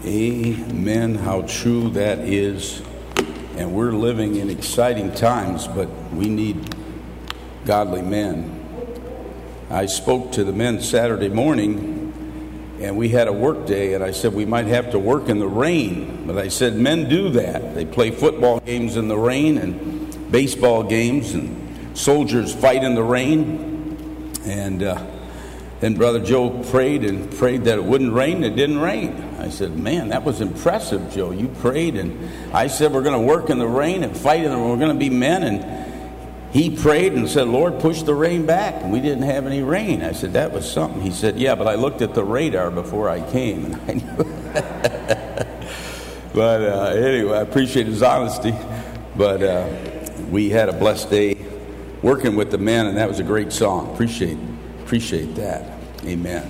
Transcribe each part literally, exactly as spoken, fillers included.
Amen. How true that is. And we're living in exciting times, but we need godly men. I spoke to the men Saturday morning, and we had a work day, and I said we might have to work in the rain. But I said men do that. They play football games in the rain and baseball games, and soldiers fight in the rain. And uh, then Brother Joe prayed and prayed that it wouldn't rain. It didn't rain. I said, man, that was impressive, Joe. You prayed, and I said we're going to work in the rain and fight in the rain. We're going to be men. And he prayed and said, Lord, push the rain back. And we didn't have any rain. I said, that was something. He said, yeah, but I looked at the radar before I came. And I knew. But uh, anyway, I appreciate his honesty. But uh, we had a blessed day working with the men, and that was a great song. Appreciate, appreciate that. Amen.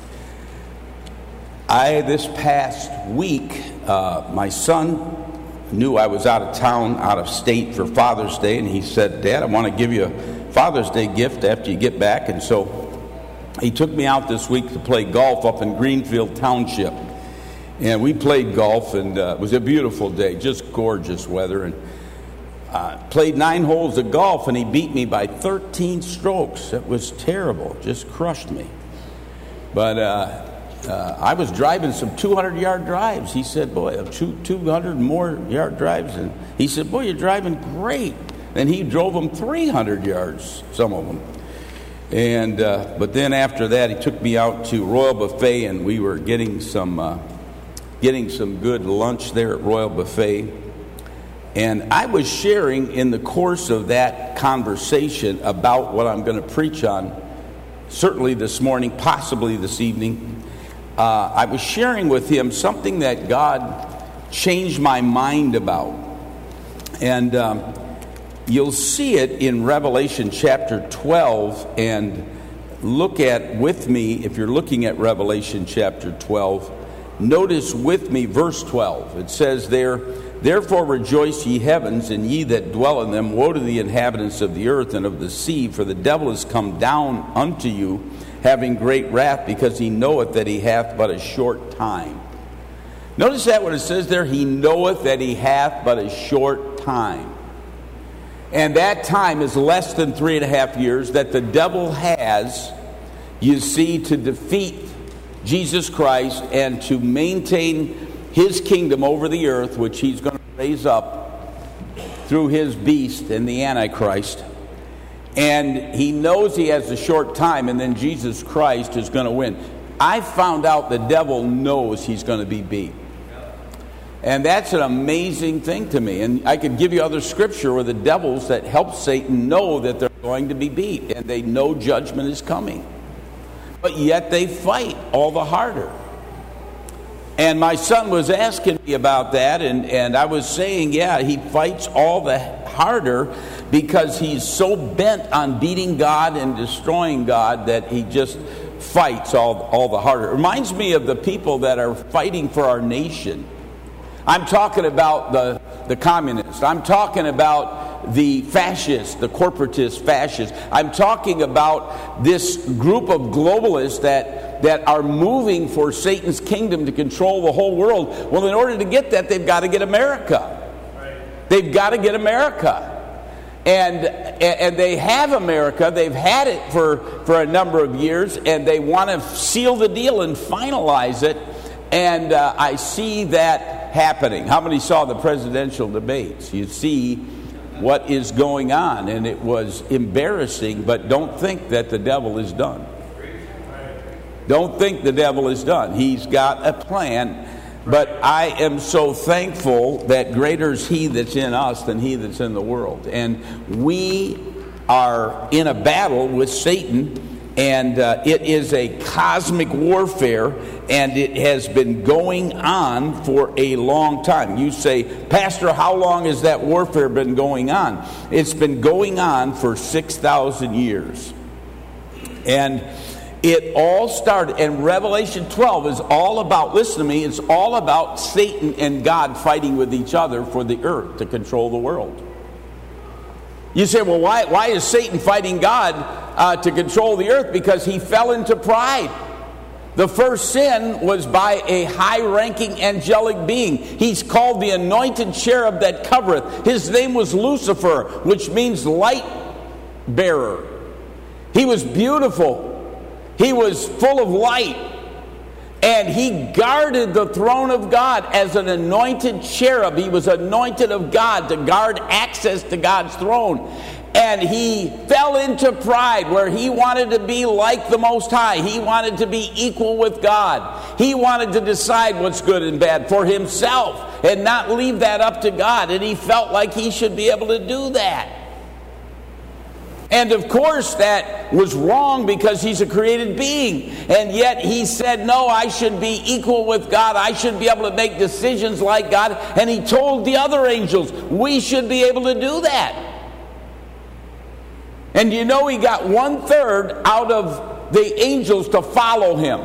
I, this past week, uh, my son knew I was out of town, out of state for Father's Day, and he said, Dad, I want to give you a Father's Day gift after you get back. And so he took me out this week to play golf up in Greenfield Township. And we played golf, and uh, it was a beautiful day, just gorgeous weather. And uh, played nine holes of golf, and he beat me by thirteen strokes. It was terrible, just crushed me. But uh, uh, I was driving some two hundred yard drives. He said, boy, two, two hundred more yard drives. And he said, boy, you're driving great. And he drove them three hundred yards, some of them. And uh, but then after that, he took me out to Royal Buffet, and we were getting some uh, getting some good lunch there at Royal Buffet. And I was sharing in the course of that conversation about what I'm going to preach on, certainly this morning, possibly this evening. Uh, I was sharing with him something that God changed my mind about. And um, you'll see it in Revelation chapter twelve. And look at with me, if you're looking at Revelation chapter twelve, notice with me verse twelve. It says there, therefore rejoice ye heavens, and ye that dwell in them. Woe to the inhabitants of the earth and of the sea, for the devil is come down unto you, having great wrath, because he knoweth that he hath but a short time. Notice that what it says there, he knoweth that he hath but a short time. And that time is less than three and a half years that the devil has, you see, to defeat Jesus Christ and to maintain his kingdom over the earth, which he's going to raise up through his beast and the Antichrist. And he knows he has a short time, and then Jesus Christ is going to win. I found out the devil knows he's going to be beat. And that's an amazing thing to me. And I could give you other scripture where the devils that help Satan know that they're going to be beat, and they know judgment is coming. But yet they fight all the harder. And my son was asking me about that, and, and I was saying, yeah, he fights all the harder because he's so bent on beating God and destroying God that he just fights all, all the harder. It reminds me of the people that are fighting for our nation. I'm talking about the, the communists. I'm talking about the fascists, the corporatist fascists. I'm talking about this group of globalists that, that are moving for Satan's kingdom to control the whole world. Well, in order to get that, they've got to get America. They've got to get America. And and they have America. They've had it for, for a number of years, and they want to seal the deal and finalize it. And uh, I see that happening. How many saw the presidential debates? You see what is going on, and it was embarrassing, but don't think that the devil is done. Don't think the devil is done. He's got a plan, but I am so thankful that greater is he that's in us than he that's in the world. And we are in a battle with Satan, and uh, it is a cosmic warfare, and it has been going on for a long time. You say, Pastor, how long has that warfare been going on? It's been going on for six thousand years. And it all started, and Revelation twelve is all about, listen to me, it's all about Satan and God fighting with each other for the earth to control the world. You say, well, why, why is Satan fighting God uh, to control the earth? Because he fell into pride. The first sin was by a high-ranking angelic being. He's called the anointed cherub that covereth. His name was Lucifer, which means light bearer. He was beautiful. He was full of light. And he guarded the throne of God as an anointed cherub. He was anointed of God to guard access to God's throne. And he fell into pride where he wanted to be like the Most High. He wanted to be equal with God. He wanted to decide what's good and bad for himself and not leave that up to God. And he felt like he should be able to do that. And of course that was wrong because he's a created being. And yet he said, no, I should be equal with God. I should be able to make decisions like God. And he told the other angels, we should be able to do that. And you know, he got one third out of the angels to follow him.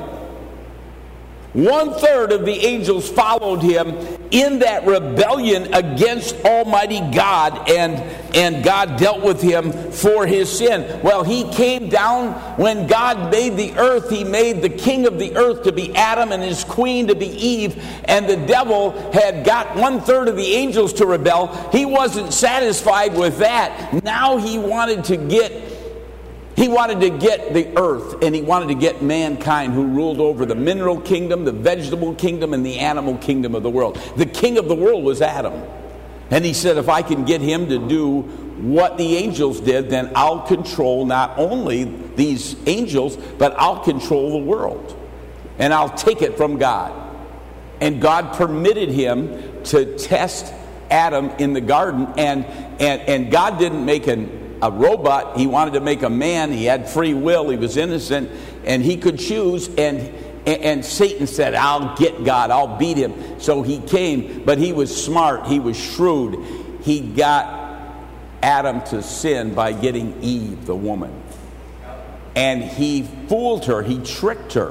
One third of the angels followed him in that rebellion against Almighty God, and, and God dealt with him for his sin. Well, he came down when God made the earth. He made the king of the earth to be Adam and his queen to be Eve, and the devil had got one third of the angels to rebel. He wasn't satisfied with that. Now he wanted to get He wanted to get the earth, and he wanted to get mankind who ruled over the mineral kingdom, the vegetable kingdom, and the animal kingdom of the world. The king of the world was Adam. And he said, if I can get him to do what the angels did, then I'll control not only these angels, but I'll control the world. And I'll take it from God. And God permitted him to test Adam in the garden, and, and, and God didn't make an a robot. He wanted to make a man. He had free will. He was innocent, and he could choose. And, and and Satan said, I'll get God. I'll beat him. So he came, but he was smart. He was shrewd. He got Adam to sin by getting Eve, the woman. And he fooled her. He tricked her.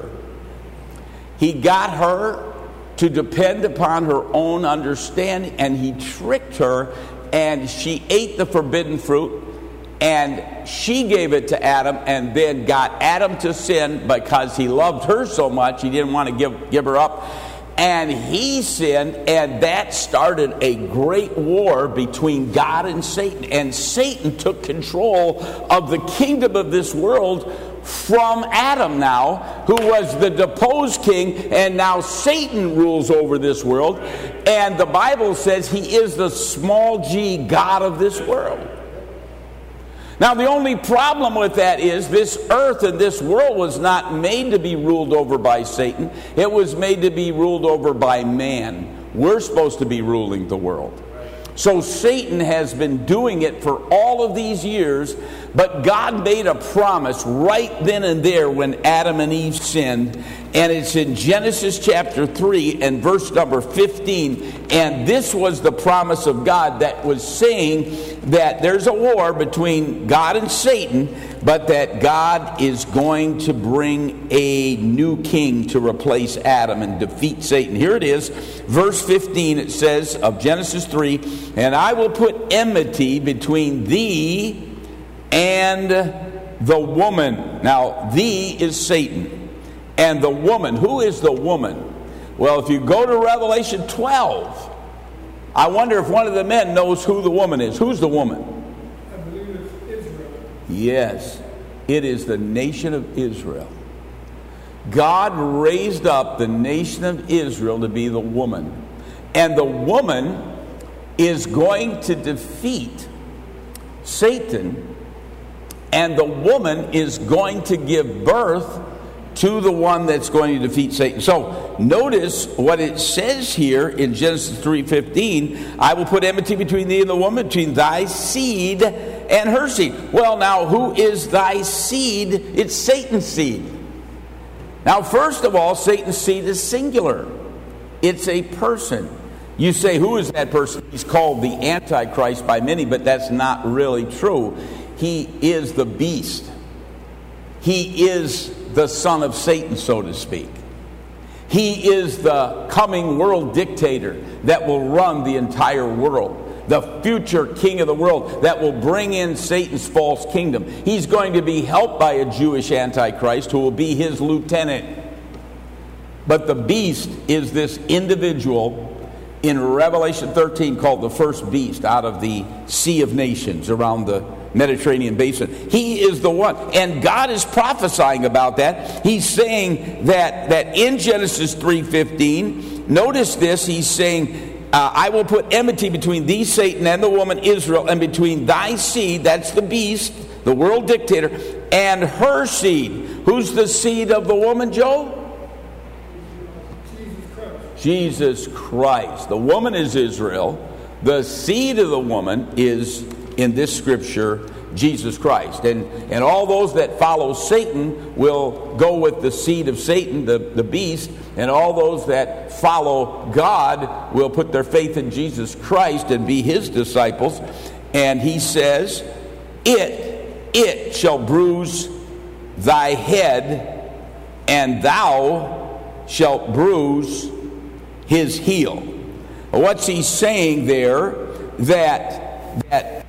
He got her to depend upon her own understanding, and he tricked her, and she ate the forbidden fruit. And she gave it to Adam, and then got Adam to sin because he loved her so much he didn't want to give, give her up. And he sinned, and that started a great war between God and Satan. And Satan took control of the kingdom of this world from Adam now, who was the deposed king, and now Satan rules over this world. And the Bible says he is the small g God of this world. Now, the only problem with that is this earth and this world was not made to be ruled over by Satan. It was made to be ruled over by man. We're supposed to be ruling the world. So Satan has been doing it for all of these years, but God made a promise right then and there when Adam and Eve sinned. And it's in Genesis chapter three and verse number fifteen. And this was the promise of God that was saying that there's a war between God and Satan, but that God is going to bring a new king to replace Adam and defeat Satan. Here it is, verse fifteen, it says of Genesis three, and I will put enmity between thee and the woman. Now, thee is Satan. And the woman, who is the woman? Well, if you go to Revelation twelve, I wonder if one of the men knows who the woman is. Who's the woman? I believe it's Israel. Yes, it is the nation of Israel. God raised up the nation of Israel to be the woman. And the woman is going to defeat Satan. And the woman is going to give birth to the one that's going to defeat Satan. So notice what it says here in Genesis three fifteen. I will put enmity between thee and the woman, between thy seed and her seed. Well, now, who is thy seed? It's Satan's seed. Now, first of all, Satan's seed is singular. It's a person. You say, who is that person? He's called the Antichrist by many, but that's not really true. He is the beast. He is the son of Satan, so to speak. He is the coming world dictator that will run the entire world. The future king of the world that will bring in Satan's false kingdom. He's going to be helped by a Jewish Antichrist who will be his lieutenant. But the beast is this individual in Revelation thirteen called the first beast out of the Sea of Nations around the Mediterranean basin. He is the one. And God is prophesying about that. He's saying that, that in Genesis three fifteen, notice this, he's saying, uh, I will put enmity between thee, Satan, and the woman Israel, and between thy seed, that's the beast, the world dictator, and her seed. Who's the seed of the woman, Joe? Jesus Christ. The woman is Israel. The seed of the woman is, in this scripture, Jesus Christ. And and all those that follow Satan will go with the seed of Satan, the, the beast. And all those that follow God will put their faith in Jesus Christ and be his disciples. And he says, It, it shall bruise thy head, and thou shalt bruise his heel. What's he saying there? That that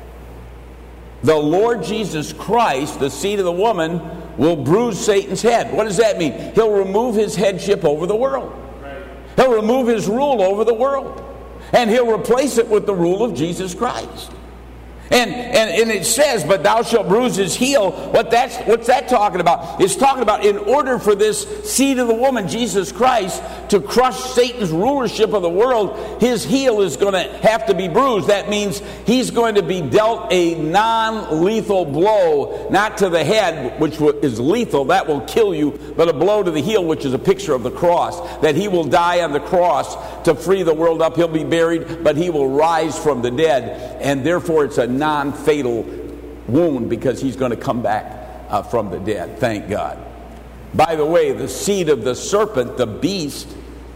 the Lord Jesus Christ, the seed of the woman, will bruise Satan's head. What does that mean? He'll remove his headship over the world. He'll remove his rule over the world. And he'll replace it with the rule of Jesus Christ. And, and and it says, but thou shalt bruise his heel. What that's what's that talking about? It's talking about in order for this seed of the woman, Jesus Christ, to crush Satan's rulership of the world, his heel is going to have to be bruised. That means he's going to be dealt a non-lethal blow, not to the head, which is lethal, that will kill you, but a blow to the heel, which is a picture of the cross. That he will die on the cross to free the world up. He'll be buried, but he will rise from the dead. And therefore it's a non-fatal wound because he's going to come back uh, from the dead. Thank God. By the way, the seed of the serpent, the beast,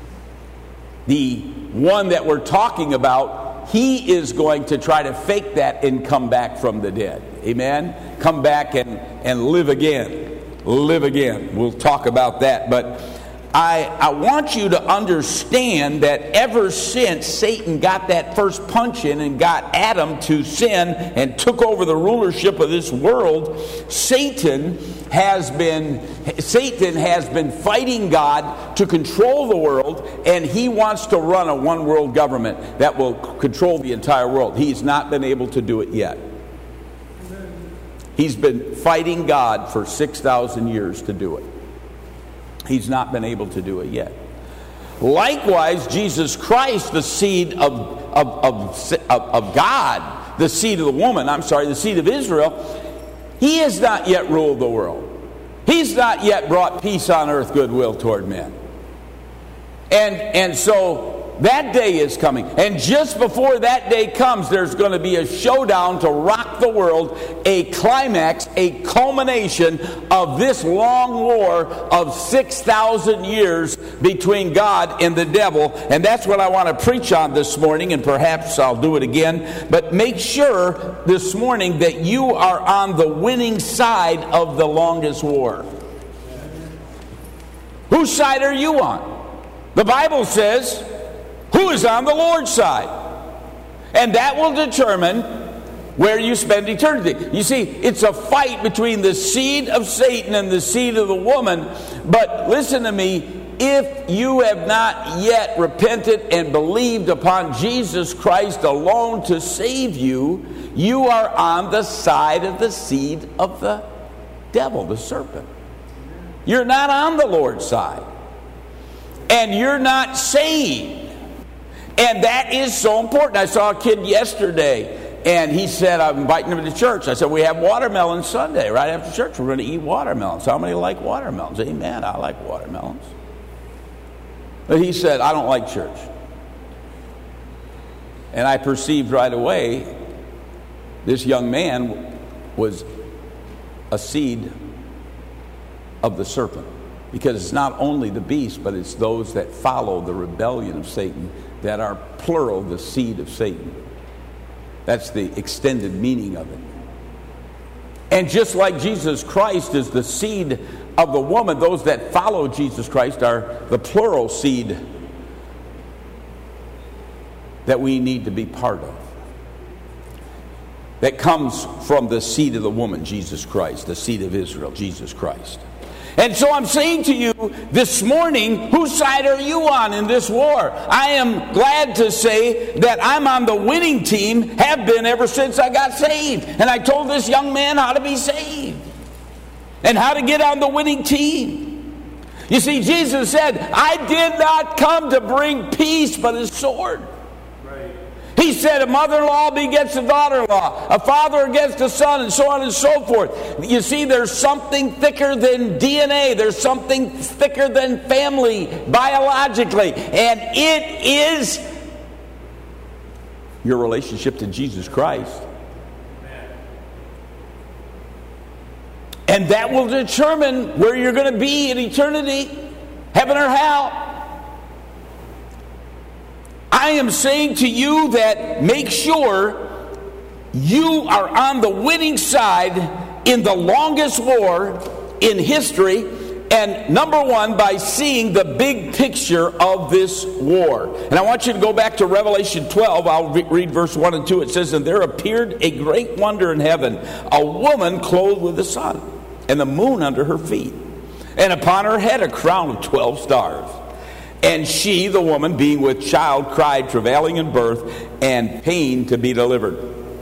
the one that we're talking about, he is going to try to fake that and come back from the dead. Amen? Come back and, and live again. Live again. We'll talk about that. But I, I want you to understand that ever since Satan got that first punch in and got Adam to sin and took over the rulership of this world, Satan has been Satan has been fighting God to control the world, and he wants to run a one world government that will control the entire world. He's not been able to do it yet. He's been fighting God for six thousand years to do it. He's not been able to do it yet. Likewise, Jesus Christ, the seed of, of, of, of, of God, the seed of the woman, I'm sorry, the seed of Israel, he has not yet ruled the world. He's not yet brought peace on earth, goodwill toward men. And, and so that day is coming. And just before that day comes, there's going to be a showdown to rock the world, a climax, a culmination of this long war of six thousand years between God and the devil. And that's what I want to preach on this morning, and perhaps I'll do it again. But make sure this morning that you are on the winning side of the longest war. Whose side are you on? The Bible says, who is on the Lord's side? And that will determine where you spend eternity. You see, it's a fight between the seed of Satan and the seed of the woman. But listen to me, if you have not yet repented and believed upon Jesus Christ alone to save you, you are on the side of the seed of the devil, the serpent. You're not on the Lord's side. And you're not saved. And that is so important. I saw a kid yesterday, and he said, I'm inviting him to church. I said, we have watermelon Sunday. Right after church, we're going to eat watermelons. How many like watermelons? Amen, I like watermelons. But he said, I don't like church. And I perceived right away, this young man was a seed of the serpent. Because it's not only the beast, but it's those that follow the rebellion of Satan that are plural, the seed of Satan. That's the extended meaning of it. And just like Jesus Christ is the seed of the woman, those that follow Jesus Christ are the plural seed that we need to be part of. That comes from the seed of the woman, Jesus Christ, the seed of Israel, Jesus Christ. And so I'm saying to you this morning, whose side are you on in this war? I am glad to say that I'm on the winning team, have been ever since I got saved. And I told this young man how to be saved and how to get on the winning team. You see, Jesus said, I did not come to bring peace but a sword. He said a mother-in-law begets a daughter-in-law, a father against a son, and so on and so forth. You see, there's something thicker than D N A. There's something thicker than family biologically. And it is your relationship to Jesus Christ. And that will determine where you're going to be in eternity, heaven or hell. I am saying to you that make sure you are on the winning side in the longest war in history, and number one, by seeing the big picture of this war. And I want you to go back to Revelation twelve. I'll re- read verse one and two. It says, and there appeared a great wonder in heaven, a woman clothed with the sun, and the moon under her feet, and upon her head a crown of twelve stars. And she, the woman, being with child, cried, travailing in birth, and pain to be delivered.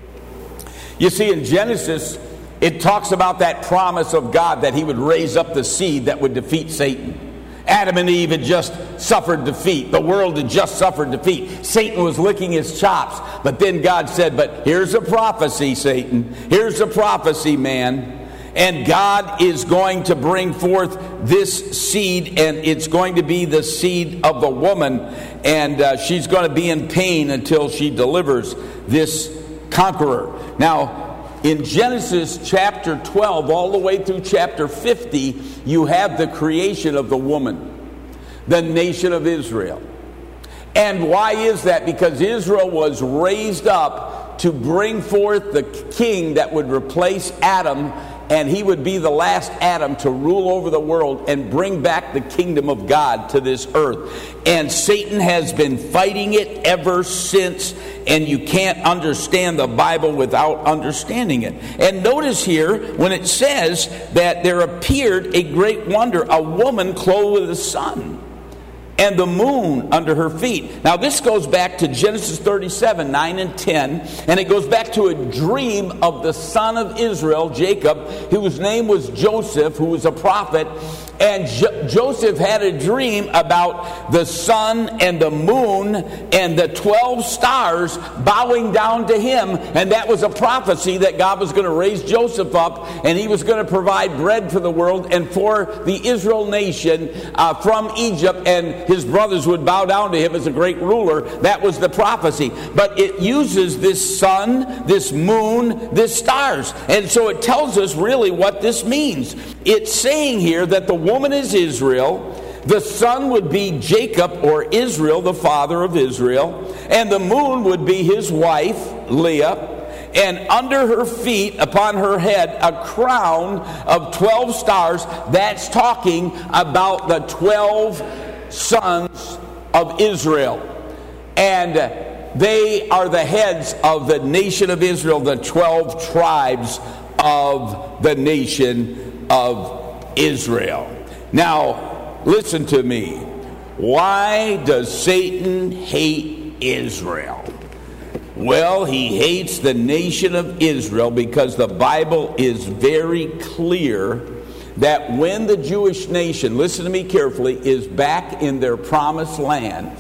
You see, in Genesis, it talks about that promise of God that he would raise up the seed that would defeat Satan. Adam and Eve had just suffered defeat. The world had just suffered defeat. Satan was licking his chops. But then God said, but here's a prophecy, Satan. Here's a prophecy, man. And God is going to bring forth this seed, and it's going to be the seed of the woman. And uh, she's going to be in pain until she delivers this conqueror. Now, in Genesis chapter twelve, all the way through chapter fifty, you have the creation of the woman, the nation of Israel. And why is that? Because Israel was raised up to bring forth the king that would replace Adam, and he would be the last Adam to rule over the world and bring back the kingdom of God to this earth. And Satan has been fighting it ever since, and you can't understand the Bible without understanding it. And notice here, when it says that there appeared a great wonder, a woman clothed with the sun, and the moon under her feet. Now this goes back to Genesis thirty-seven, nine and ten, and it goes back to a dream of the son of Israel, Jacob, whose name was Joseph, who was a prophet. And Jo- Joseph had a dream about the sun and the moon and the twelve stars bowing down to him. And that was a prophecy that God was going to raise Joseph up, and he was going to provide bread for the world and for the Israel nation uh, from Egypt, and his brothers would bow down to him as a great ruler. That was the prophecy. But it uses this sun, this moon, this stars. And so it tells us really what this means. It's saying here that the woman is Israel, the sun would be Jacob or Israel, the father of Israel, and the moon would be his wife, Leah, and under her feet, upon her head, a crown of twelve stars. That's talking about the twelve sons of Israel. And they are the heads of the nation of Israel, the twelve tribes of the nation of Israel. Now, listen to me. Why does Satan hate Israel? Well, he hates the nation of Israel because the Bible is very clear that when the Jewish nation, listen to me carefully, is back in their promised land,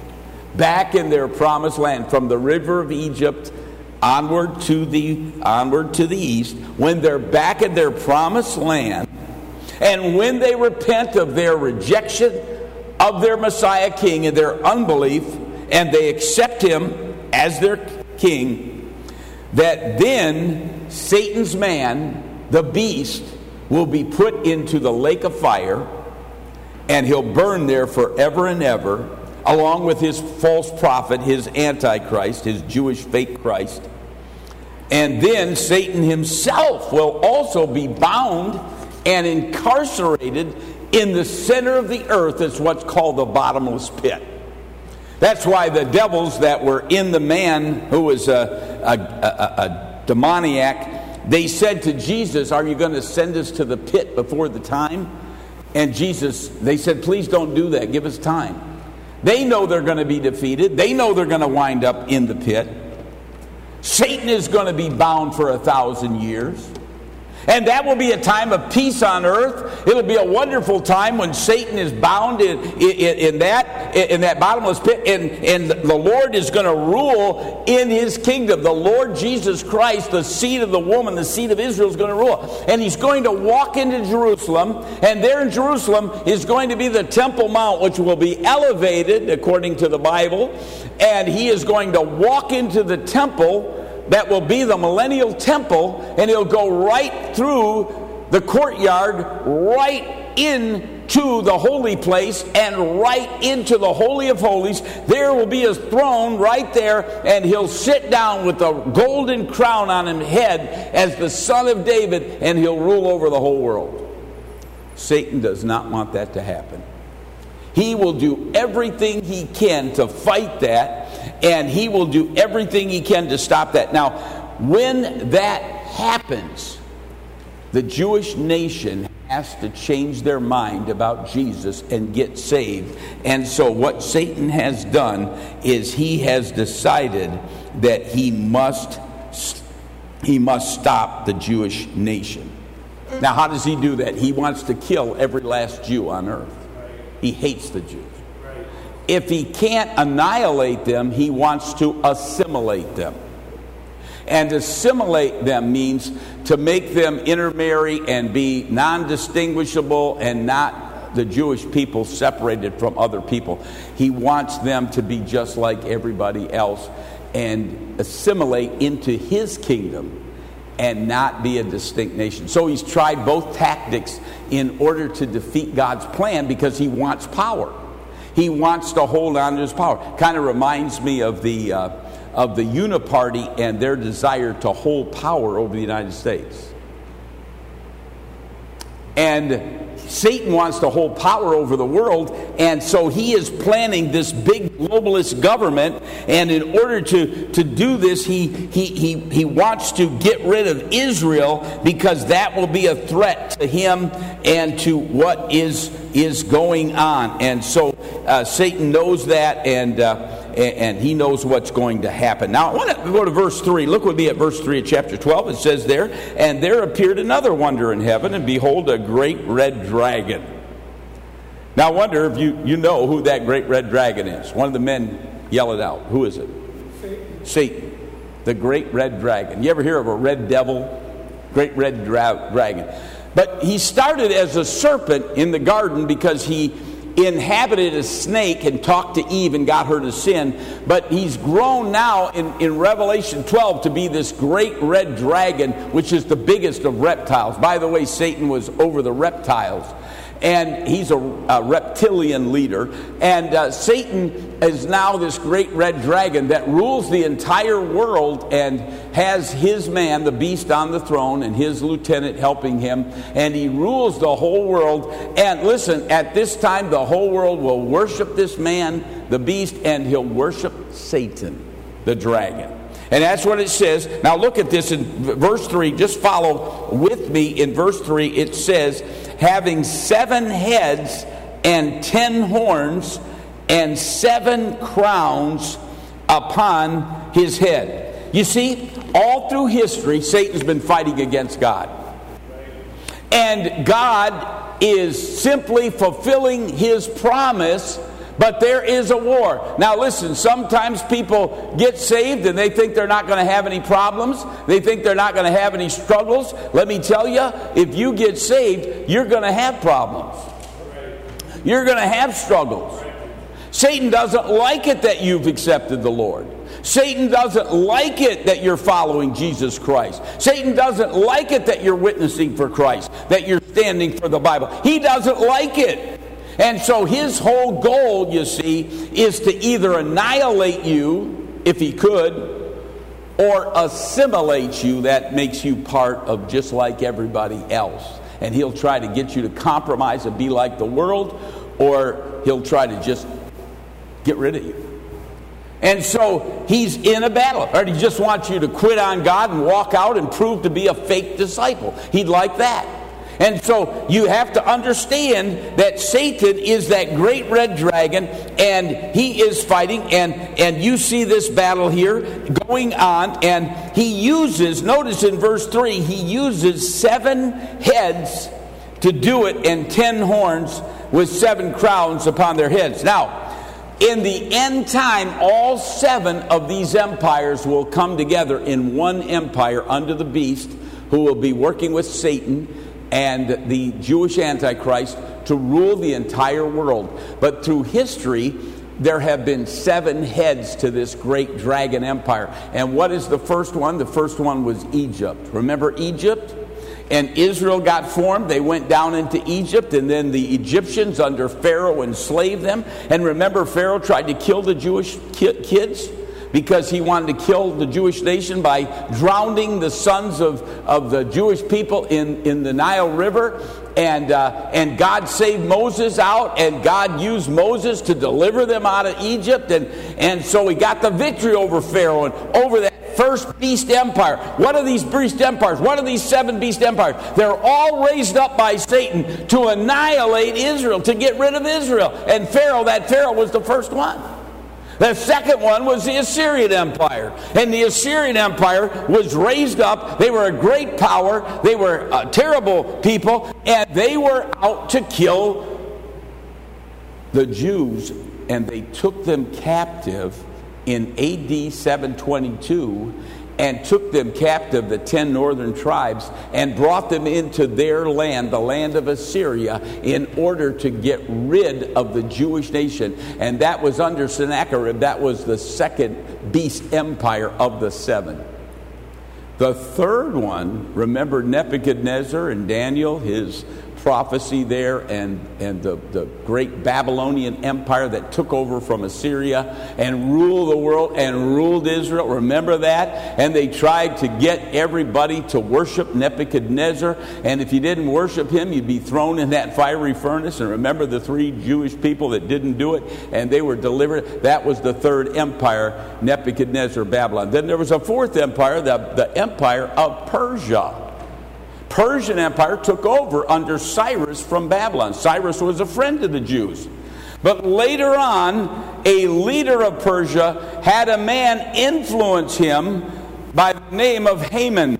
back in their promised land, from the river of Egypt onward to the onward to the east, when they're back in their promised land, and when they repent of their rejection of their Messiah King and their unbelief, and they accept him as their king, that then Satan's man, the beast, will be put into the lake of fire, and he'll burn there forever and ever, along with his false prophet, his Antichrist, his Jewish fake Christ. And then Satan himself will also be bound and incarcerated in the center of the earth. It's what's called the bottomless pit. That's why the devils that were in the man who was a, a, a, a demoniac, they said to Jesus, are you going to send us to the pit before the time? And Jesus, they said, please don't do that. Give us time. They know they're going to be defeated. They know they're going to wind up in the pit. Satan is going to be bound for a thousand years. And that will be a time of peace on earth. It'll be a wonderful time when Satan is bound in, in, in that in that bottomless pit, and, and the Lord is going to rule in his kingdom. The Lord Jesus Christ, the seed of the woman, the seed of Israel, is going to rule. And he's going to walk into Jerusalem, and there in Jerusalem is going to be the Temple Mount, which will be elevated according to the Bible. And he is going to walk into the temple that will be the millennial temple, and he'll go right through the courtyard, right into the holy place, and right into the Holy of Holies. There will be his throne right there, and he'll sit down with the golden crown on his head as the Son of David, and he'll rule over the whole world. Satan does not want that to happen. He will do everything he can to fight that, and he will do everything he can to stop that. Now, when that happens, the Jewish nation has to change their mind about Jesus and get saved. And so what Satan has done is he has decided that he must, he must stop the Jewish nation. Now, how does he do that? He wants to kill every last Jew on earth. He hates the Jews. If he can't annihilate them, he wants to assimilate them. And assimilate them means to make them intermarry and be non-distinguishable and not the Jewish people separated from other people. He wants them to be just like everybody else and assimilate into his kingdom and not be a distinct nation. So he's tried both tactics in order to defeat God's plan, because he wants power. He wants to hold on to his power. Kind of reminds me of the uh, of the Uniparty and their desire to hold power over the United States. And Satan wants to hold power over the world, and so he is planning this big globalist government, and in order to, to do this, he, he, he, he wants to get rid of Israel, because that will be a threat to him and to what is, is going on. And so uh, Satan knows that, and uh, and he knows what's going to happen. Now, I want to go to verse three. Look with me at verse three of chapter twelve. It says there, and there appeared another wonder in heaven, and behold, a great red dragon. Now, I wonder if you, you know who that great red dragon is. One of the men yell it out. Who is it? Satan. Satan, the great red dragon. You ever hear of a red devil? Great red dra- dragon. But he started as a serpent in the garden because he inhabited a snake and talked to Eve and got her to sin. But he's grown now in, in Revelation twelve to be this great red dragon, which is the biggest of reptiles. By the way, Satan was over the reptiles. And he's a, a reptilian leader. And uh, Satan is now this great red dragon that rules the entire world and has his man, the beast, on the throne and his lieutenant helping him. And he rules the whole world. And listen, at this time, the whole world will worship this man, the beast, and he'll worship Satan, the dragon. And that's what it says. Now look at this in verse three. Just follow with me in verse three. It says, having seven heads and ten horns and seven crowns upon his head. You see, all through history, Satan's been fighting against God. And God is simply fulfilling his promise. But there is a war. Now listen, sometimes people get saved and they think they're not going to have any problems. They think they're not going to have any struggles. Let me tell you, if you get saved, you're going to have problems. You're going to have struggles. Satan doesn't like it that you've accepted the Lord. Satan doesn't like it that you're following Jesus Christ. Satan doesn't like it that you're witnessing for Christ, that you're standing for the Bible. He doesn't like it. And so his whole goal, you see, is to either annihilate you, if he could, or assimilate you. That makes you part of just like everybody else. And he'll try to get you to compromise and be like the world, or he'll try to just get rid of you. And so he's in a battle. Or he just wants you to quit on God and walk out and prove to be a fake disciple. He'd like that. And so you have to understand that Satan is that great red dragon, and he is fighting, and, and you see this battle here going on, and he uses, notice in verse three, he uses seven heads to do it, and ten horns with seven crowns upon their heads. Now, in the end time, all seven of these empires will come together in one empire under the beast, who will be working with Satan and the Jewish Antichrist to rule the entire world. But through history, there have been seven heads to this great dragon empire. And what is the first one? The first one was Egypt. Remember Egypt? And Israel got formed. They went down into Egypt, and then the Egyptians under Pharaoh enslaved them. And remember, Pharaoh tried to kill the Jewish ki- kids because he wanted to kill the Jewish nation by drowning the sons of, of the Jewish people in, in the Nile River. And uh, and God saved Moses out, and God used Moses to deliver them out of Egypt. And, and so he got the victory over Pharaoh and over that first beast empire. What are these beast empires? What are these seven beast empires? They're all raised up by Satan to annihilate Israel, to get rid of Israel. And Pharaoh, that Pharaoh was the first one. The second one was the Assyrian Empire. And the Assyrian Empire was raised up. They were a great power. They were a terrible people. And they were out to kill the Jews. And they took them captive in A D seven twenty-two and took them captive, the ten northern tribes, and brought them into their land, the land of Assyria, in order to get rid of the Jewish nation. And that was under Sennacherib. That was the second beast empire of the seven. The third one, remember Nebuchadnezzar and Daniel, his prophecy there, and, and the, the great Babylonian empire that took over from Assyria and ruled the world and ruled Israel. Remember that? And they tried to get everybody to worship Nebuchadnezzar. And if you didn't worship him, you'd be thrown in that fiery furnace. And remember the three Jewish people that didn't do it, and they were delivered. That was the third empire, Nebuchadnezzar, Babylon. Then there was a fourth empire, the, the empire of Persia. Persian Empire took over under Cyrus from Babylon. Cyrus was a friend of the Jews. But later on, a leader of Persia had a man influence him by the name of Haman.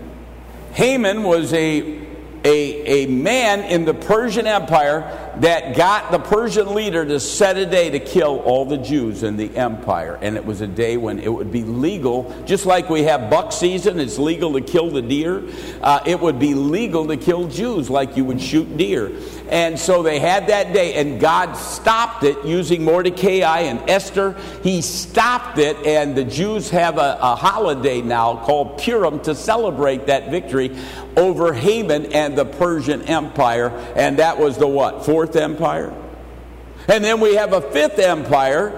Haman was a, a, a man in the Persian Empire that got the Persian leader to set a day to kill all the Jews in the empire. And it was a day when it would be legal, just like we have buck season, it's legal to kill the deer. Uh, it would be legal to kill Jews like you would shoot deer. And so they had that day, and God stopped it using Mordecai and Esther. He stopped it, and the Jews have a, a holiday now called Purim to celebrate that victory over Haman and the Persian Empire. And that was the what? Fourth empire. And then we have a fifth empire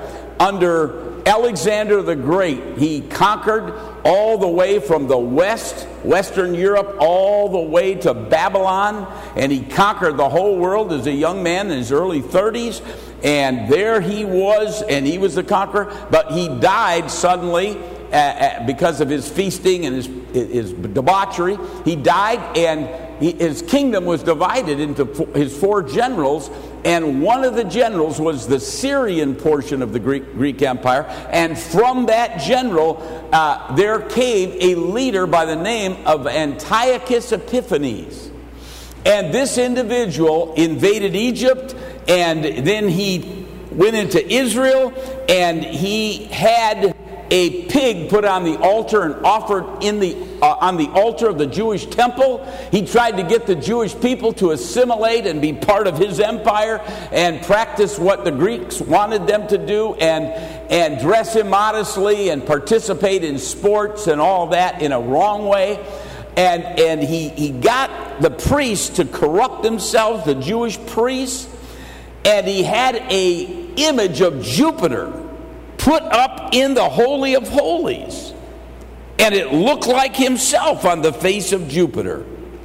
under Alexander the Great. He conquered all the way from the west, Western Europe, all the way to Babylon. And he conquered the whole world as a young man in his early thirties. And there he was, and he was the conqueror. But he died suddenly uh, uh, because of his feasting and his, his debauchery. He died, and he, his kingdom was divided into four, his four generals. And one of the generals was the Syrian portion of the Greek, Greek Empire. And from that general, uh, there came a leader by the name of Antiochus Epiphanes. And this individual invaded Egypt, and then he went into Israel, and he had a pig put on the altar and offered in the uh, on the altar of the Jewish temple. He tried to get the Jewish people to assimilate and be part of his empire and practice what the Greeks wanted them to do, and and dress immodestly and participate in sports and all that in a wrong way. And and he, he got the priests to corrupt themselves, the Jewish priests, and he had a image of Jupiter put up in the Holy of Holies. And it looked like himself on the face of Jupiter.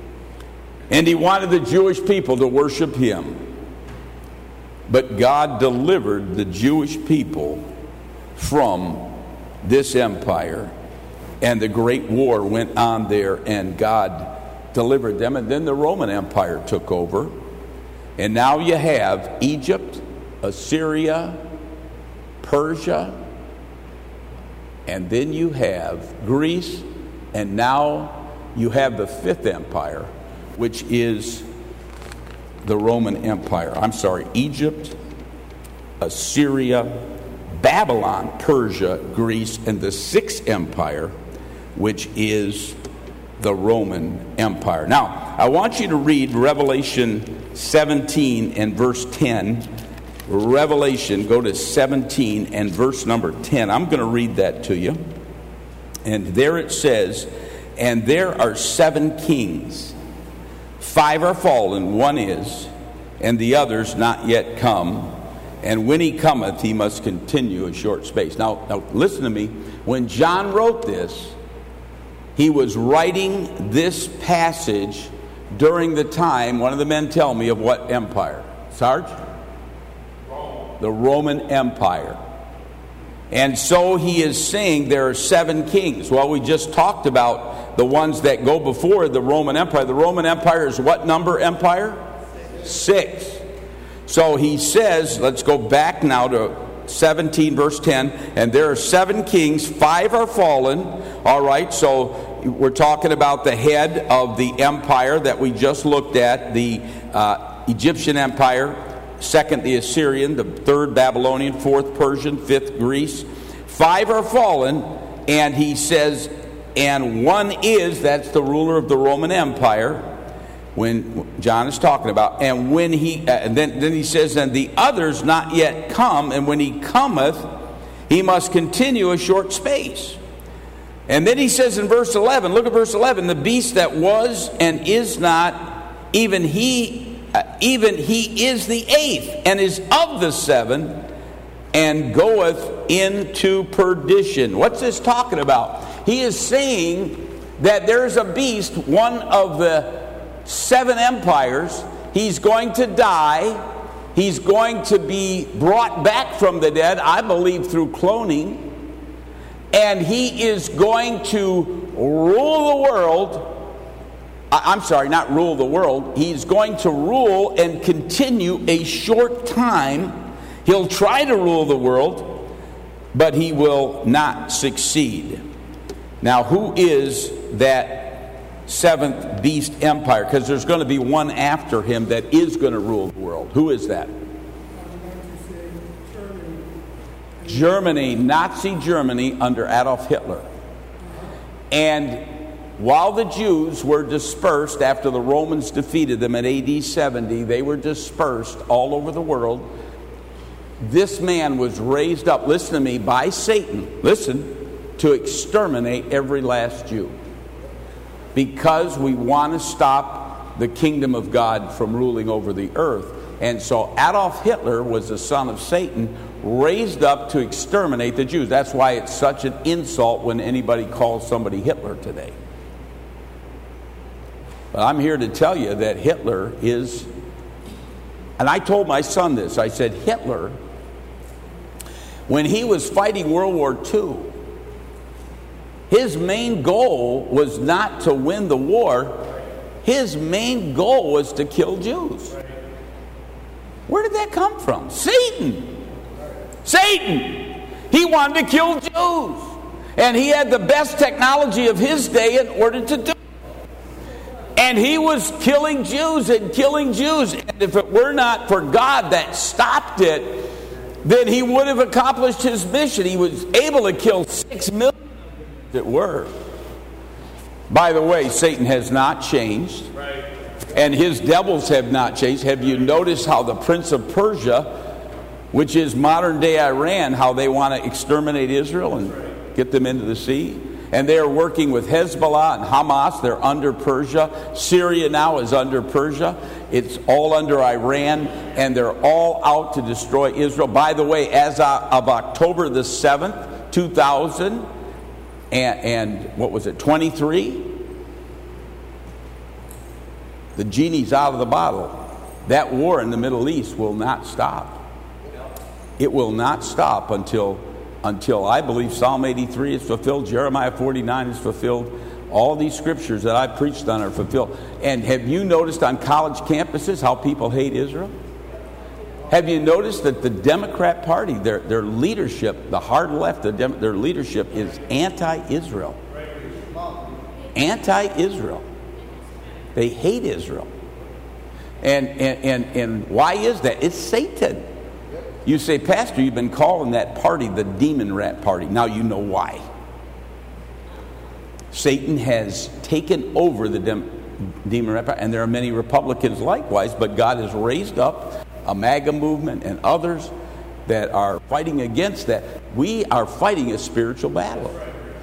And he wanted the Jewish people to worship him. But God delivered the Jewish people from this empire. And the great war went on there, and God delivered them, and then the Roman Empire took over. And now you have Egypt, Assyria, Persia, and then you have Greece, and now you have the fifth empire, which is the Roman Empire. I'm sorry, Egypt, Assyria, Babylon, Persia, Greece, and the sixth empire, which is the Roman Empire. Now, I want you to read Revelation seventeen and verse ten. Revelation, go to seventeen and verse number ten. I'm going to read that to you. And there it says, "And there are seven kings. Five are fallen, one is, and the others not yet come. And when he cometh, he must continue a short space." Now, now listen to me. When John wrote this, he was writing this passage during the time, one of the men tell me, of what empire? Sarge? Rome. The Roman Empire. And so he is saying there are seven kings. Well, we just talked about the ones that go before the Roman Empire. The Roman Empire is what number empire? Six. Six. So he says, let's go back now to seventeen verse ten, "And there are seven kings, five are fallen." All right, so we're talking about the head of the empire that we just looked at, the uh, Egyptian Empire, second the Assyrian, the third Babylonian, fourth Persian, fifth Greece. Five are fallen, and he says, and one is, that's the ruler of the Roman Empire, when John is talking about, and when he, uh, and then, then he says, "And the others not yet come, and when he cometh, he must continue a short space." And then he says in verse eleven, look at verse eleven, "The beast that was and is not, even he, uh, even he is the eighth, and is of the seven, and goeth into perdition." What's this talking about? He is saying that there's a beast, one of the seven empires. He's going to die. He's going to be brought back from the dead, I believe through cloning. And he is going to rule the world. I'm sorry, not rule the world. He's going to rule and continue a short time. He'll try to rule the world, but he will not succeed. Now, who is that seventh beast empire? Because there's going to be one after him that is going to rule the world. Who is that? Germany, Nazi Germany under Adolf Hitler. And while the Jews were dispersed after the Romans defeated them in A D seventy, they were dispersed all over the world. This man was raised up, listen to me, by Satan, listen, to exterminate every last Jew. Because we want to stop the kingdom of God from ruling over the earth. And so Adolf Hitler was the son of Satan, raised up to exterminate the Jews. That's why it's such an insult when anybody calls somebody Hitler today. But I'm here to tell you that Hitler is, and I told my son this, I said, Hitler, when he was fighting World War Two, his main goal was not to win the war. His main goal was to kill Jews. Where did that come from? Satan. Satan. He wanted to kill Jews. And he had the best technology of his day in order to do it. And he was killing Jews and killing Jews. And if it were not for God that stopped it, then he would have accomplished his mission. He was able to kill six million. That were. By the way, Satan has not changed, right, and his devils have not changed. Have you noticed how the Prince of Persia, which is modern day Iran, how they want to exterminate Israel and get them into the sea? And they are working with Hezbollah and Hamas. They're under Persia. Syria now is under Persia. It's all under Iran, and they're all out to destroy Israel. By the way, as of October the seventh, two thousand, And, and what was it, twenty-three? The genie's out of the bottle. That war in the Middle East will not stop. It will not stop until, until I believe Psalm eighty-three is fulfilled, Jeremiah forty-nine is fulfilled, All these scriptures that I preached on are fulfilled. And have you noticed on college campuses how people hate Israel? Have you noticed that the Democrat Party, their, their leadership, the hard left, the Dem- their leadership is anti-Israel. Anti-Israel. They hate Israel. And, and, and, and why is that? It's Satan. You say, Pastor, you've been calling that party the demon rat party. Now you know why. Satan has taken over the dem- demon rat party, and there are many Republicans likewise, but God has raised up a MAGA movement and others that are fighting against that. We are fighting a spiritual battle.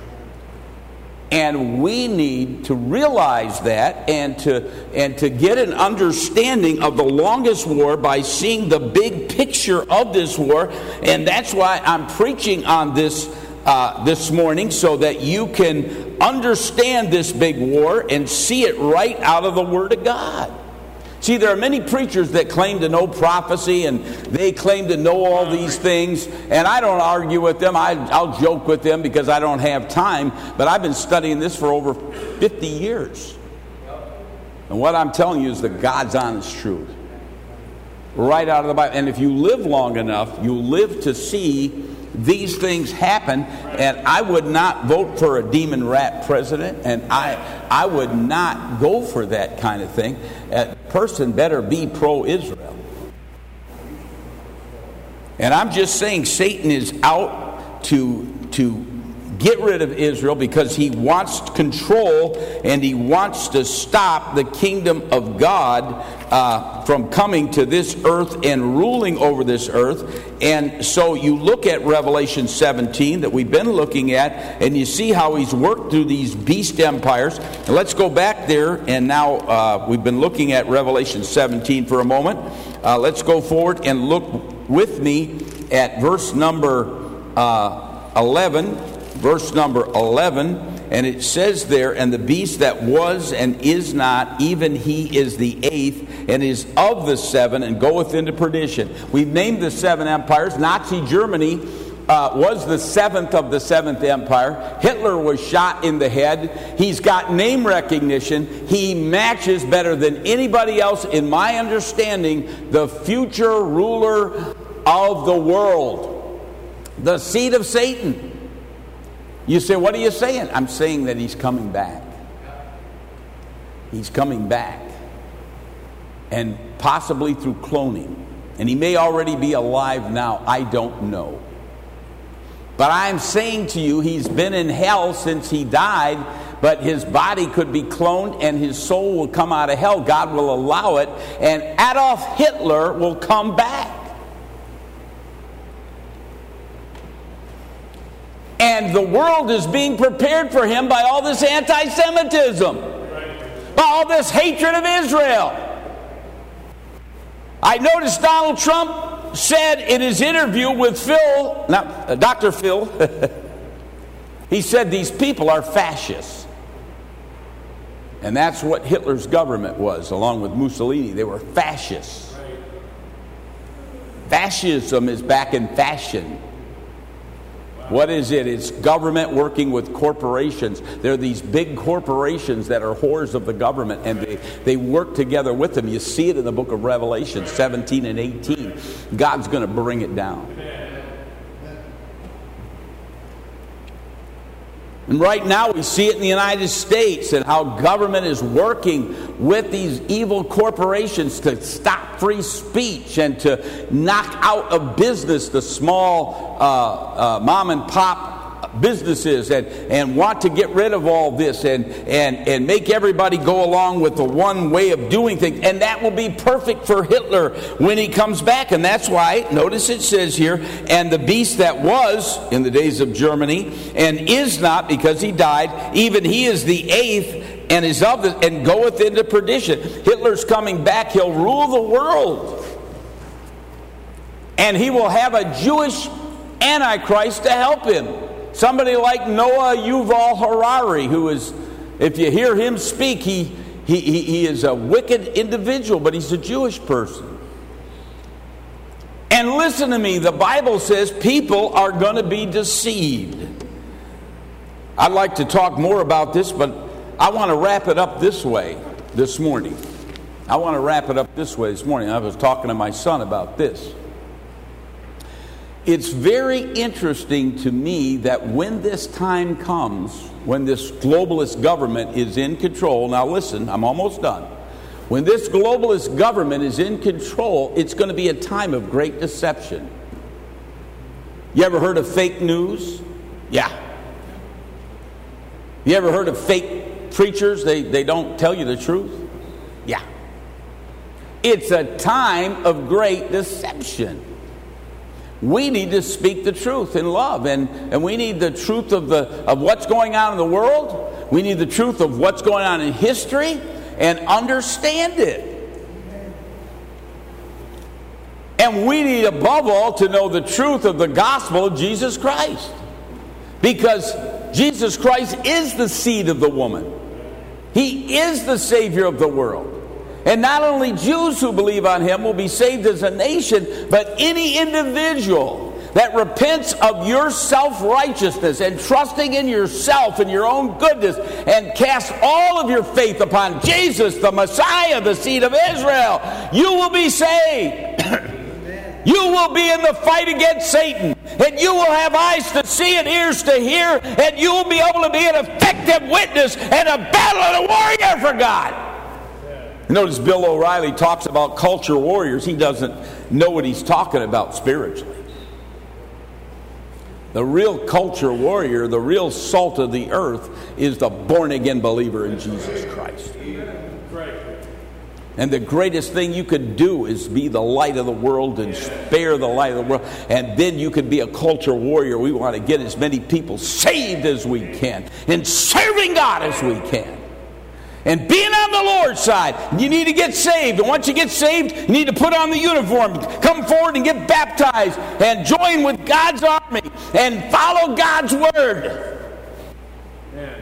And we need to realize that and to and to get an understanding of the longest war by seeing the big picture of this war. And that's why I'm preaching on this uh, this morning, so that you can understand this big war and see it right out of the Word of God. See, there are many preachers that claim to know prophecy, and they claim to know all these things, and I don't argue with them. I, I'll joke with them because I don't have time, but I've been studying this for over fifty years. And what I'm telling you is the God's honest truth. Right out of the Bible. And if you live long enough, you live to see these things happen. And I would not vote for a demon rat president, and I I would not go for that kind of thing. A person better be pro-Israel. And I'm just saying Satan is out to to get rid of Israel because he wants control, and he wants to stop the kingdom of God uh, from coming to this earth and ruling over this earth. And so you look at Revelation seventeen that we've been looking at, and you see how he's worked through these beast empires. And let's go back there, and now uh, we've been looking at Revelation seventeen for a moment. Uh, let's go forward and look with me at verse number uh, eleven. Verse number eleven, and it says there, and the beast that was and is not, even he is the eighth, and is of the seven, and goeth into perdition. We've named the seven empires. Nazi Germany uh, was the seventh of the seventh empire. Hitler was shot in the head. He's got name recognition. He matches better than anybody else, in my understanding, the future ruler of the world, the seed of Satan. You say, what are you saying? I'm saying that he's coming back. He's coming back. And possibly through cloning. And he may already be alive now. I don't know. But I'm saying to you, he's been in hell since he died. But his body could be cloned, and his soul will come out of hell. God will allow it. And Adolf Hitler will come back. And the world is being prepared for him by all this anti-Semitism, by all this hatred of Israel. I noticed Donald Trump said in his interview with Phil, not, uh, Doctor Phil, he said these people are fascists. And that's what Hitler's government was, along with Mussolini. They were fascists. Fascism is back in fashion. What is it? It's government working with corporations. There are these big corporations that are whores of the government, and they, they work together with them. You see it in the book of Revelation seventeen and eighteen. God's going to bring it down. And right now we see it in the United States, and how government is working with these evil corporations to stop free speech and to knock out of business the small uh, uh, mom and pop businesses, and, and want to get rid of all this and, and, and make everybody go along with the one way of doing things. And that will be perfect for Hitler when he comes back. And that's why, notice it says here, and the beast that was in the days of Germany and is not, because he died, even he is the eighth, and is of the, and goeth into perdition. Hitler's coming back. He'll rule the world. And he will have a Jewish Antichrist to help him. Somebody like Noah Yuval Harari, who is, if you hear him speak, he, he, he, he is a wicked individual, but he's a Jewish person. And listen to me, the Bible says people are going to be deceived. I'd like to talk more about this, but I want to wrap it up this way this morning. I want to wrap it up this way this morning. I was talking to my son about this. It's very interesting to me that when this time comes, when this globalist government is in control, now listen, I'm almost done. When this globalist government is in control, it's going to be a time of great deception. You ever heard of fake news? Yeah. You ever heard of fake preachers? They, they don't tell you the truth? Yeah. It's a time of great deception. We need to speak the truth in love, and, and we need the truth of the of what's going on in the world. We need the truth of what's going on in history and understand it. And we need above all to know the truth of the gospel of Jesus Christ. Because Jesus Christ is the seed of the woman. He is the Savior of the world. And not only Jews who believe on him will be saved as a nation, but any individual that repents of your self-righteousness and trusting in yourself and your own goodness and casts all of your faith upon Jesus, the Messiah, the seed of Israel, you will be saved. You will be in the fight against Satan, and you will have eyes to see and ears to hear, and you will be able to be an effective witness and a battle and a warrior for God. Notice Bill O'Reilly talks about culture warriors. He doesn't know what he's talking about spiritually. The real culture warrior, the real salt of the earth, is the born-again believer in Jesus Christ. And the greatest thing you could do is be the light of the world and spare the light of the world. And then you could be a culture warrior. We want to get as many people saved as we can and serving God as we can. And being on the Lord's side, you need to get saved. And once you get saved, you need to put on the uniform, come forward and get baptized, and join with God's army, and follow God's word. Yeah.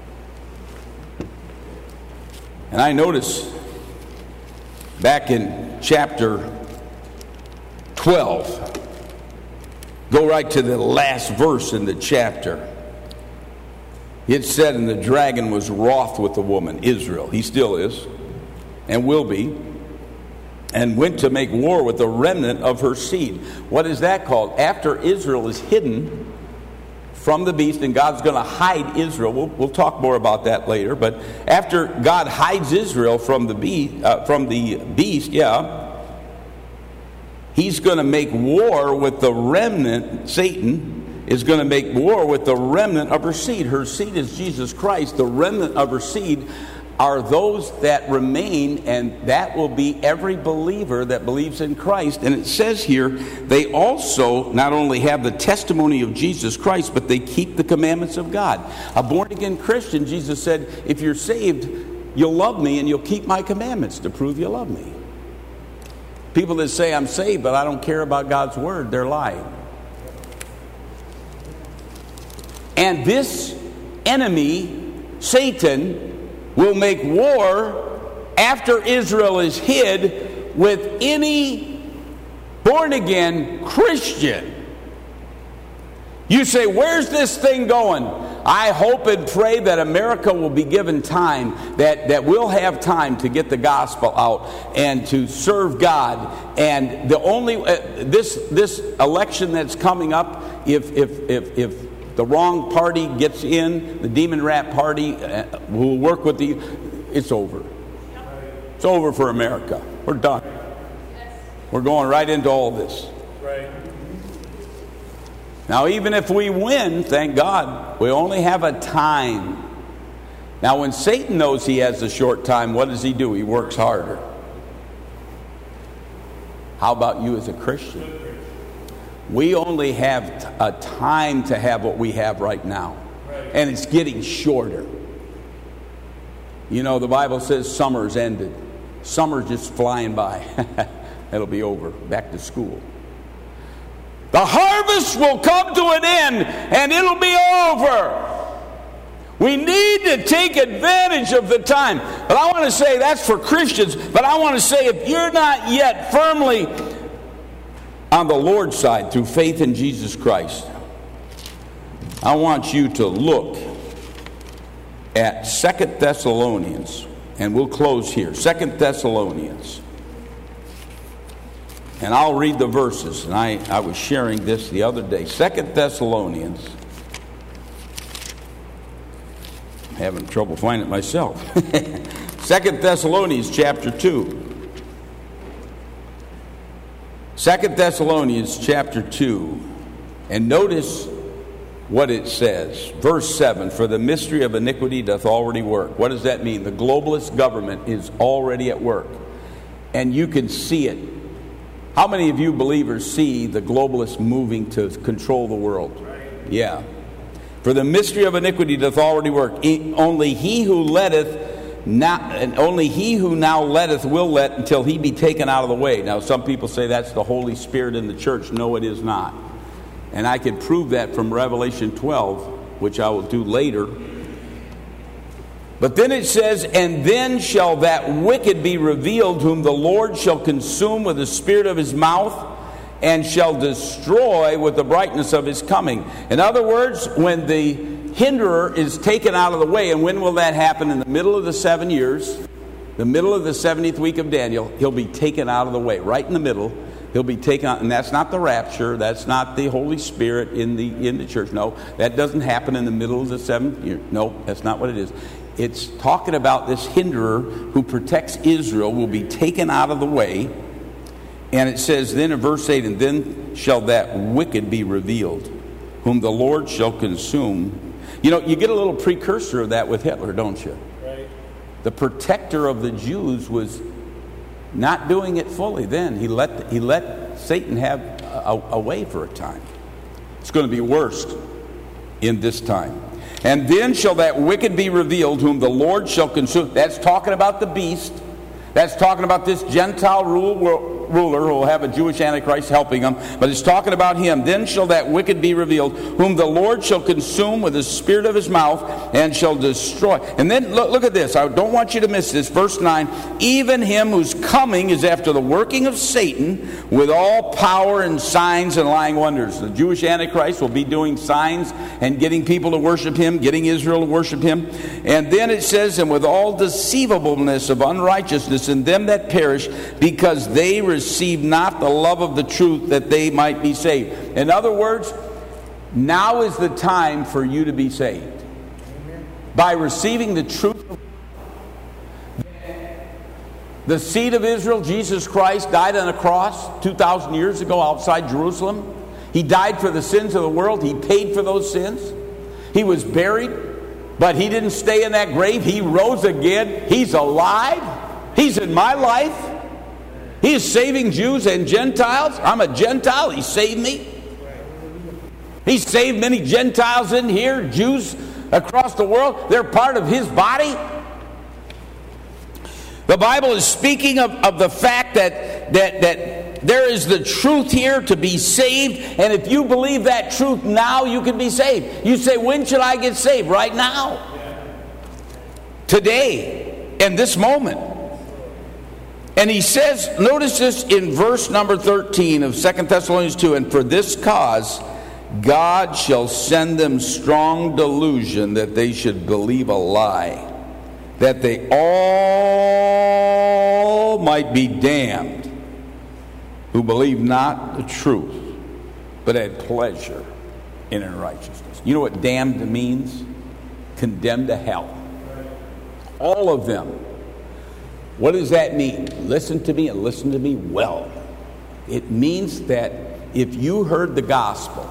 And I notice back in chapter twelve, go right to the last verse in the chapter. It said, and the dragon was wroth with the woman, Israel. He still is, and will be, and went to make war with the remnant of her seed. What is that called? After Israel is hidden from the beast, and God's going to hide Israel. We'll, we'll talk more about that later. But after God hides Israel from the beast, uh, from the beast, yeah, he's going to make war with the remnant, Satan, is going to make war with the remnant of her seed. Her seed is Jesus Christ. The remnant of her seed are those that remain, and that will be every believer that believes in Christ. And it says here, they also not only have the testimony of Jesus Christ, but they keep the commandments of God. A born-again Christian, Jesus said, if you're saved, you'll love me and you'll keep my commandments to prove you love me. People that say, I'm saved, but I don't care about God's word, they're lying. And this enemy, Satan, will make war after Israel is hid with any born-again Christian. You say, where's this thing going? I hope and pray that America will be given time, that, that we'll have time to get the gospel out and to serve God. And the only, uh, this, this election that's coming up, if, if, if, if, the wrong party gets in, the demon rat party uh, will work with the, it's over. It's over for America. We're done. We're going right into all this. Right. Now, even if we win, thank God, we only have a time. Now, when Satan knows he has a short time, what does he do? He works harder. How about you as a Christian? We only have a time to have what we have right now. And it's getting shorter. You know, the Bible says summer's ended. Summer's just flying by. It'll be over. Back to school. The harvest will come to an end, and it'll be over. We need to take advantage of the time. But I want to say that's for Christians. But I want to say if you're not yet firmly on the Lord's side through faith in Jesus Christ, I want you to look at Second Thessalonians, and we'll close here. Second Thessalonians. And I'll read the verses, and I, I was sharing this the other day. Second Thessalonians. I'm having trouble finding it myself. Second Thessalonians chapter two. Second Thessalonians chapter two. And notice what it says. Verse seven, for the mystery of iniquity doth already work. What does that mean? The globalist government is already at work. And you can see it. How many of you believers see the globalists moving to control the world? Yeah. For the mystery of iniquity doth already work. Only he who letteth not, and only he who now letteth will let until he be taken out of the way. Now some people say that's the Holy Spirit in the church. No, it is not. And I can prove that from Revelation twelve, which I will do later. But then it says, and then shall that wicked be revealed, whom the Lord shall consume with the spirit of his mouth, and shall destroy with the brightness of his coming. In other words, when the hinderer is taken out of the way, and when will that happen? In the middle of the seven years, the middle of the seventieth week of Daniel, he'll be taken out of the way, right in the middle. He'll be taken out, and that's not the rapture. That's not the Holy Spirit in the in the church. No, that doesn't happen in the middle of the seventh year. No, that's not what it is. It's talking about this hinderer who protects Israel will be taken out of the way. And it says then in verse eight, and then shall that wicked be revealed, whom the Lord shall consume. You know, you get a little precursor of that with Hitler, don't you? Right. The protector of the Jews was not doing it fully then. He let he let Satan have a, a way for a time. It's going to be worse in this time. And then shall that wicked be revealed, whom the Lord shall consume. That's talking about the beast. That's talking about this Gentile rule, ruler who will have a Jewish Antichrist helping him. But it's talking about him. Then shall that wicked be revealed, whom the Lord shall consume with the spirit of his mouth, and shall destroy. And then look, look at this. I don't want you to miss this. Verse nine. Even him whose coming is after the working of Satan, with all power and signs and lying wonders. The Jewish Antichrist will be doing signs and getting people to worship him, getting Israel to worship him. And then it says, and with all deceivableness of unrighteousness in them that perish, because they receive not the love of the truth, that they might be saved. In other words, now is the time for you to be saved. Amen. By receiving the truth. The seed of Israel, Jesus Christ, died on a cross two thousand years ago outside Jerusalem. He died for the sins of the world. He paid for those sins. He was buried, but he didn't stay in that grave. He rose again. He's alive. He's in my life. He is saving Jews and Gentiles. I'm a Gentile. He saved me. He saved many Gentiles in here, Jews across the world. They're part of his body. The Bible is speaking of, of the fact that, that, that there is the truth here to be saved. And if you believe that truth now, you can be saved. You say, when should I get saved? Right now. Today. In this moment. And he says, notice this in verse number thirteen of Second Thessalonians two, and for this cause God shall send them strong delusion, that they should believe a lie, that they all might be damned, who believe not the truth, but had pleasure in unrighteousness. You know what damned means? Condemned to hell. All of them. What does that mean? Listen to me and listen to me well. It means that if you heard the gospel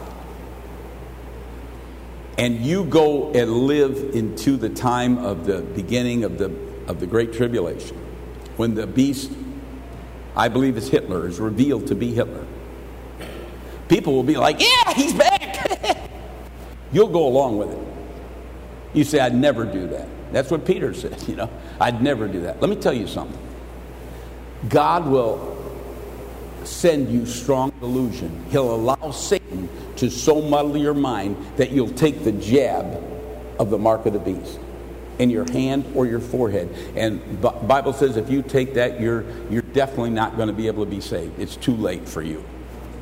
and you go and live into the time of the beginning of the of the Great Tribulation, when the beast, I believe it's Hitler, is revealed to be Hitler, people will be like, yeah, he's back. You'll go along with it. You say, I'd never do that. That's what Peter said, you know. I'd never do that. Let me tell you something. God will send you strong delusion. He'll allow Satan to so muddle your mind that you'll take the jab of the mark of the beast in your hand or your forehead. And the Bible says if you take that, you're you're definitely not going to be able to be saved. It's too late for you.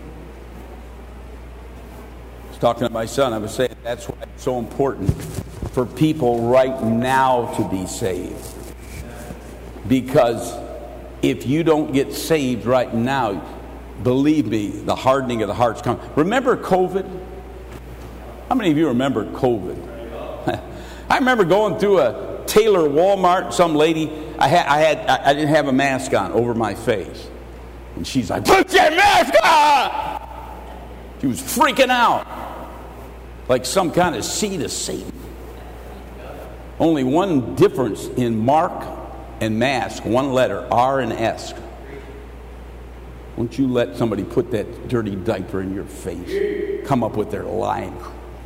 I was talking to my son. I was saying that's why it's so important for people right now to be saved. Because if you don't get saved right now, believe me, the hardening of the heart's coming. Remember COVID? How many of you remember COVID? I remember going through a Taylor Walmart. Some lady, I had, I had, I didn't have a mask on over my face, and she's like, "Put your mask on!" She was freaking out, like some kind of seed of Satan. Only one difference in mark and mask, one letter, R and S. Won't you let somebody put that dirty diaper in your face? Come up with their lying.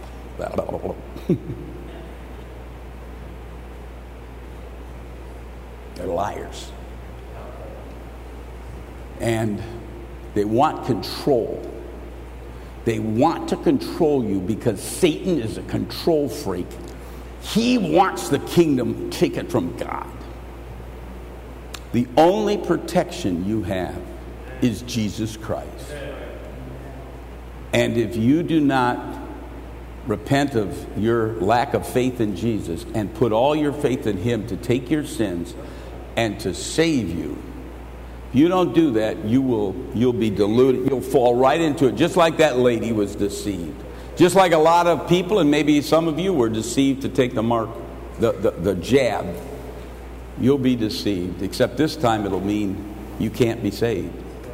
They're liars. And they want control. They want to control you because Satan is a control freak. He wants the kingdom taken from God. The only protection you have is Jesus Christ. And if you do not repent of your lack of faith in Jesus and put all your faith in Him to take your sins and to save you, if you don't do that, you will you'll be deluded. You'll fall right into it, just like that lady was deceived. Just like a lot of people, and maybe some of you were deceived to take the mark, the, the, the jab. You'll be deceived, except this time it'll mean you can't be saved.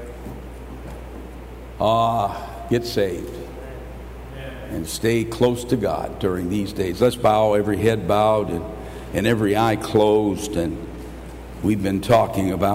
Ah, get saved. And stay close to God during these days. Let's bow, every head bowed and, and every eye closed. And we've been talking about